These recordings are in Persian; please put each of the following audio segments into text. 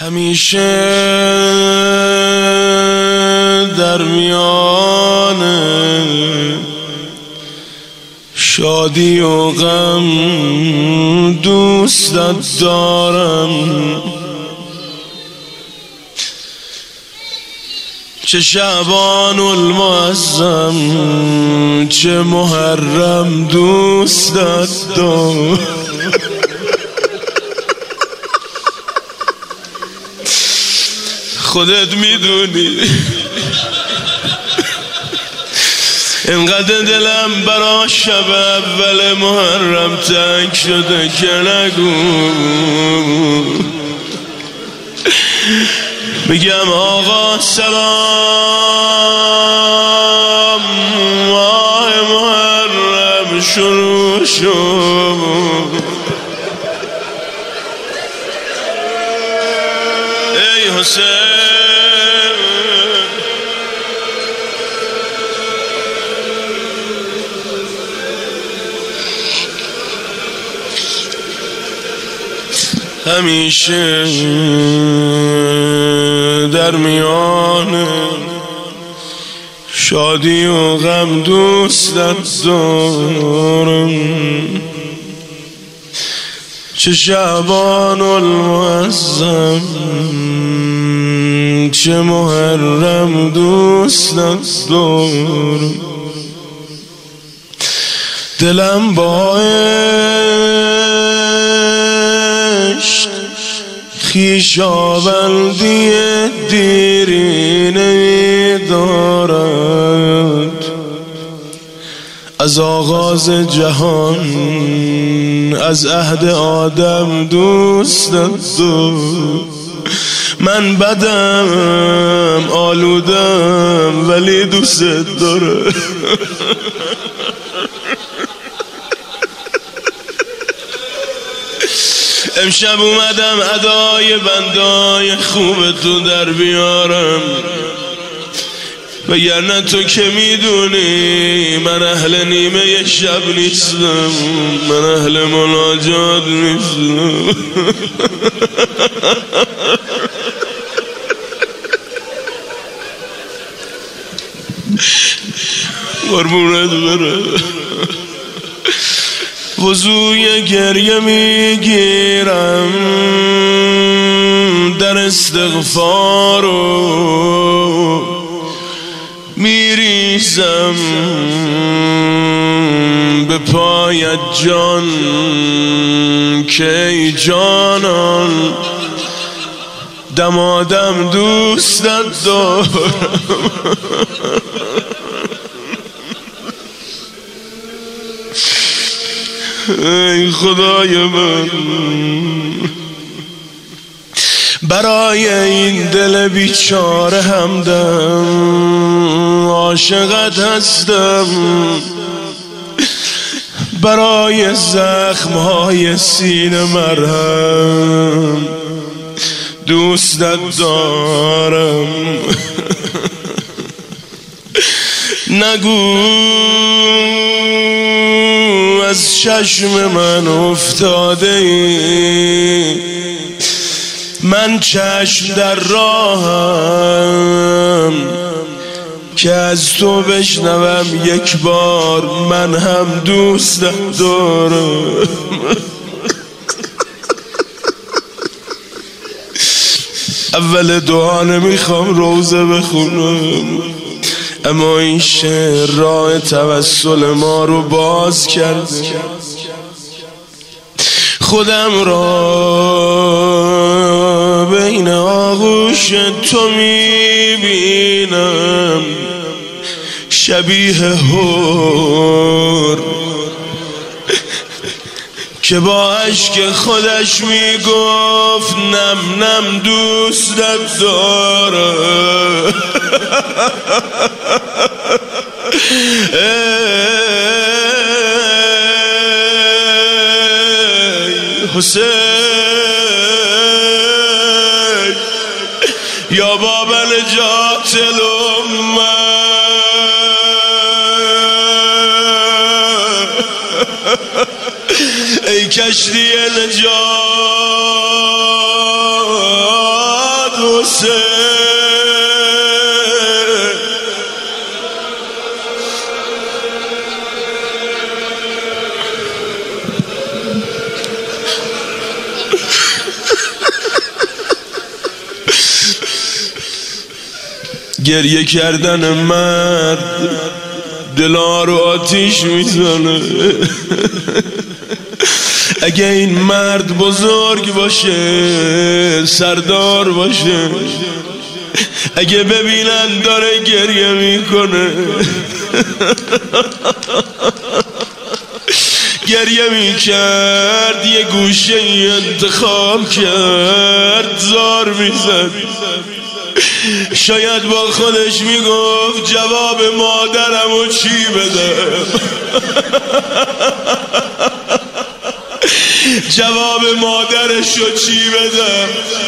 همیشه در میان شادی و غم دوستت دارم، چه شعبان المعظم چه محرم دوستت دارم. خودت میدونی اینقدر دلم برا شب اول محرم تنگ شده که نگو. بگم آقا سلام، ماه محرم شروع شد. ای حسین همیشه در میان شادی و غم دوستت دارم، چه شعبان المعظم چه محرم دوستت دارم. دلم با عشق خویشاوندی دیرینه دارد، از آغاز جهان از عهد آدم دوستت دارم. من بدم آلودم ولی دوستت دارم. امشب اومدم ادای بندای خوب تو در بیارم، وگرنه تو که میدونی من اهل نیمه شب نیستم، من اهل مناجات نیستم. قربونت برم. وضوی گریه میگیرم در استغفار و میریزم به پایت جان که ای جانان دمادم دوستت دارم. ای خدای من برای این دل بیچاره همدم عاشقت هستم، برای زخمهای سینه مرهم دوستت دارم. نگو از چشم من افتاده ای، من چشم در راهم که از تو بشنوم یک بار من هم دوستت دارم. اول دعا نمیخوام روزه بخونم، اما این شعر راه توسل ما رو باز کرده. خودم را بین آغوش تو میبینم شبیه حور که با عشق خودش میگفت نم نم دوستت دارم. حسین یا باب نجات الامه ای کشتی نجات گریه کردن مرد دلا رو آتیش میزنه. اگه این مرد بزرگ باشه، سردار باشه، اگه ببینن داره گریه میکنه، گریه میکرد، یه گوشه انتخاب کرد، زار میزد. شاید با خودش میگفت جواب مادرمو چی بدم، جواب مادرشو چی بدم.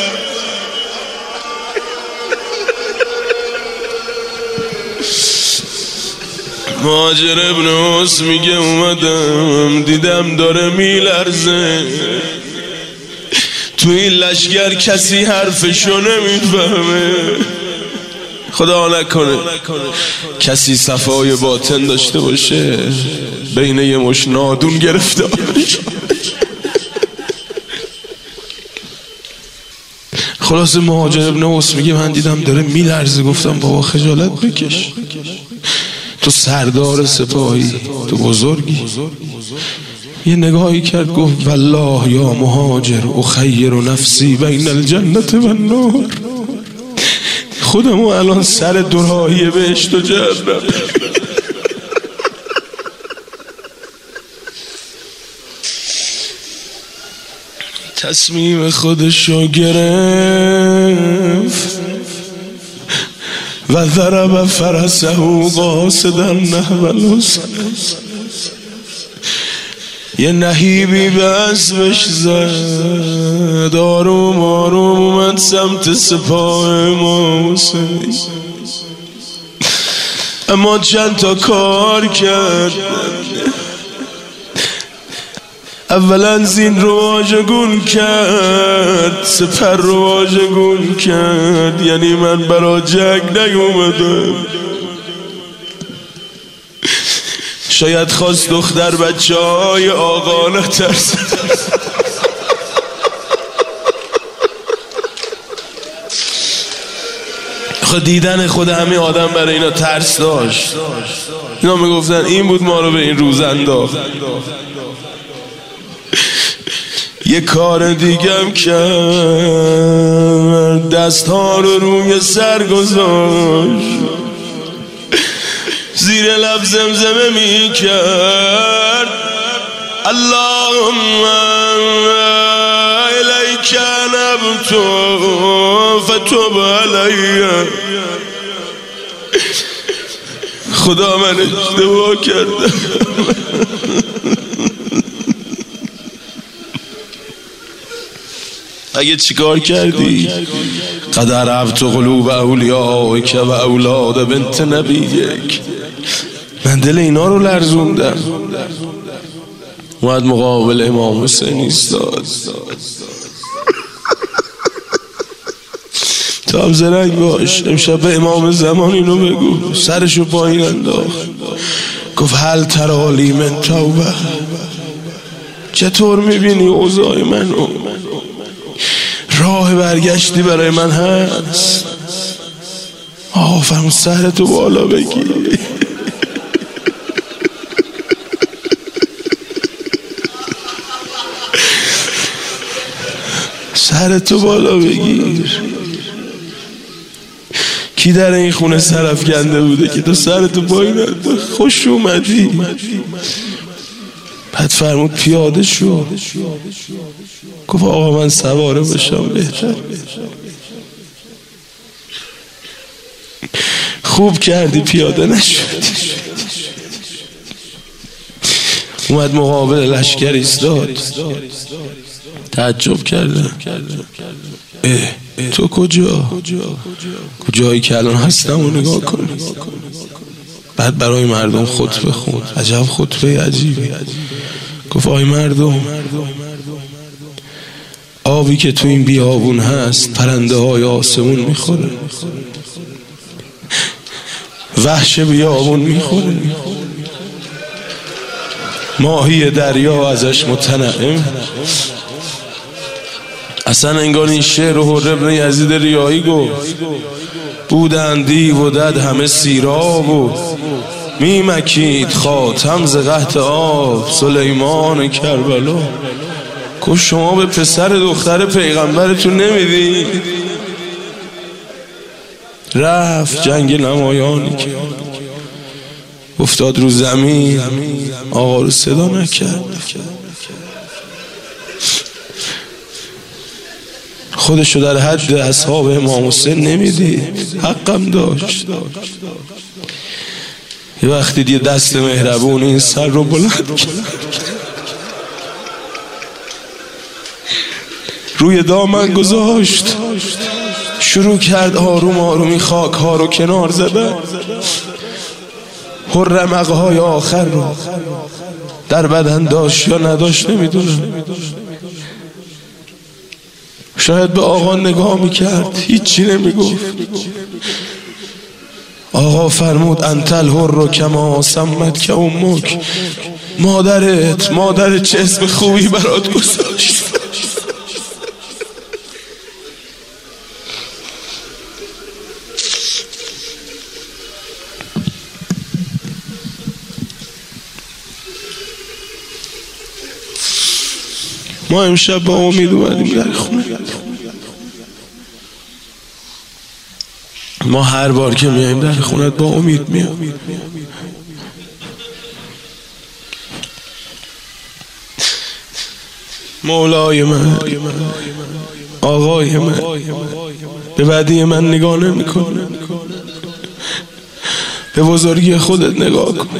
مهاجر ابن اوس میگه اومدم دیدم داره میلرزه، تو این لشگر کسی حرفشو نمیفهمه. خدا نکنه کسی صفای باطن داشته باشه بین یه مش نادون گرفته باشه. خلاص مهاجر ابن اوس میگه من دیدم داره میلرزه، گفتم بابا خجالت بکش، تو سردار سپاهی، تو بزرگی. یه نگاهی کرد گفت والله یا مهاجر اخیر نفسی بین الجنت و النار، خودمو الان سر دوراهی بهشت و جهنم. تصمیم خودشو گرفت و ضرب فرسه قاصدا نحو الحسن، یه نهیبی به اسبش زد، آروم آروم اومد سمت سپاه امام حسین. اما چند تا کار کرد. اولا زین رو واژگون کرد، سپر رو واژگون کرد، یعنی من برا جنگ نیومدم. شاید خواست دختر بچه های آقا نترسه. خود دیدن خود همه آدم برای اینا ترس داشت. اینا میگفتن این بود ما رو به این روز انداخت. یه کار دیگم کرد، دست ها رو روی سر گذاشت، زیر لب زمزمه می کرد اللهم الیک نبت فتب علی. خدا من اشتباه کردم. اگه چیکار کردی؟ قد عرفت قلوب اولیائک و اولاد بنت نبیک، من دل اینا رو لرزوندم. اومد مقابل امام حسین ایستاد. تو هم زرنگ باش، امشب به امام زمان اینو بگو. سرشو پایین انداخت، گفت هل ترالی من توبه، چطور میبینی اوضاع منو؟ راه برگشتی برای من هست؟ فرمود سرتو بالا بگیر. سرتو بالا بگیر. کی در این خونه سرافکنده بوده که تو سرتو پایین انداخت؟ خوش اومدی. بعد فرمود پیاده شو. گفت آقا من سواره بشم بهتر. خوب کردی پیاده نشدی. اومد مقابل لشکر ایستاد. تعجب کردم، تو کجایی که الان هستم و نگاه کن. بعد برای مردم خطبه خوند. عجب خطبه عجیبی. گفت آی مردم، آبی که تو این بیابون هست پرنده های آسمون میخوره، وحش بیابون میخوره، ماهی دریا ازش متنعم. اصلا انگار این شعر رو حر ابن یزید ریایی گفت. بودند دیو و دد همه سیراب و میمکید خاتم ز قحط آب سلیمان کربلا. گفت شما به پسر دختر پیغمبرتون نمیدی؟ رفت جنگ نمایانی که افتاد رو زمین، آقا رو صدا نکرد. خودشو در حد اصحاب امام حسین نمیدید، حقم داشت. یه وقتی دید دست مهربون این سر رو بلند کرد، روی دامن گذاشت، شروع کرد آروم آرومی خاک ها رو کنار زدن. رمقه های آخر رو در بدن داشت یا نداشت نمیدونم. شاید به آقا نگاه میکرد، هیچی نمیگفت. آقا فرمود انتل هر رو کما سمت که امک. مادرت چه اسم خوبی برات گذاشت. ما امشب با امید اومدیم در خونه. ما هر بار که میایم در خونت با امید میام. مولای من، آقای من، به بدی من نگاه نمی‌کنه، به بزرگی خودت نگاه کن.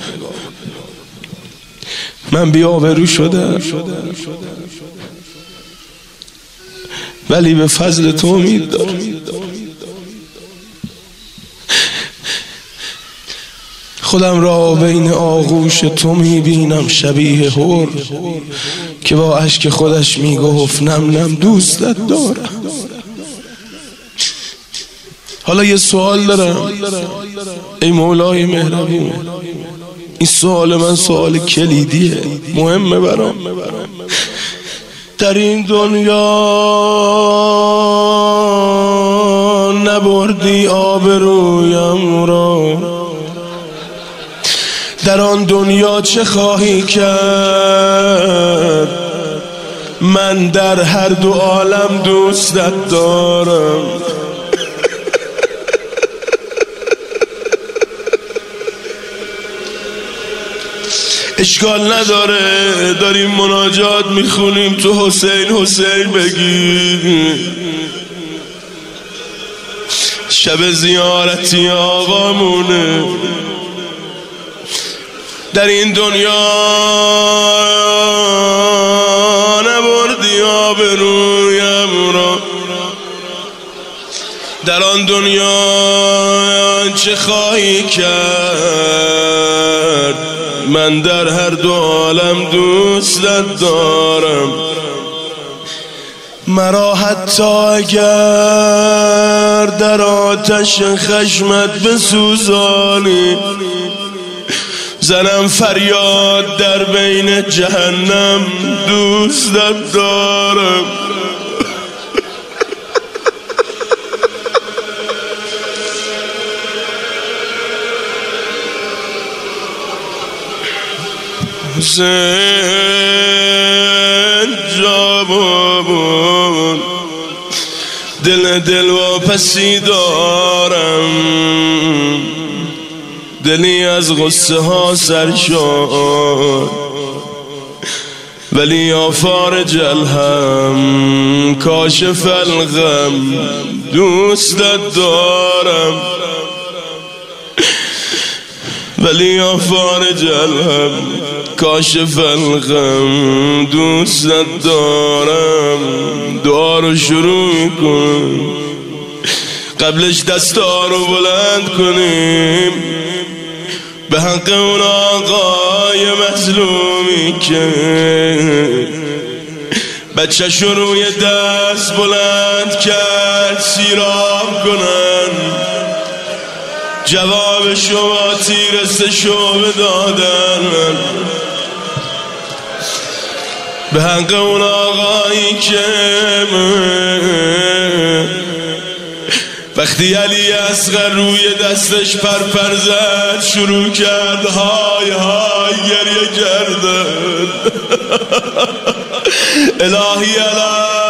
من بی‌آبرو شدم ولی به فضل تو امید دارم. خودم را بین آغوش تو میبینم شبیه هر که با اشک خودش میگفت نم نم دوستت دارم. حالا یه سوال دارم ای مولای مهربون، این سوال من سوال کلیدیه، مهمه برام. در این دنیا نبردی آبرویم را، در آن دنیا چه خواهی کرد؟ من در هر دو عالم دوستت دارم. اشکال نداره داریم مناجات میخونیم تو حسین حسین بگی. شب زیارتی آقامونه. در این دنیا نبردی آبرویم را، در آن دنیا چه خواهی کرد؟ من در هر دو عالم دوستت دارم. مرا حتی اگر در آتش خشمت بسوزانی، زنم فریاد در بین جهنم دوستت دارم. حسین جوابون دل واپسی دارم، دلی از غصه ها سر شد ولی یا فارج الهم کاشف الغم دوستت دارم. ولی یا فارج الهم کاشف الغم دوستت دارم. دعا رو شروع میکن، قبلش دستا رو بلند کنیم به حق اون آقای مظلومی که بچه شو روی دست بلند کرد سیراب کنن، جواب شما تیرسته شو بدادن به حق اون آقایی که وقتی علی اصغر روی دستش پرپر زد شروع کرد های های گریه کردن. الهی الهی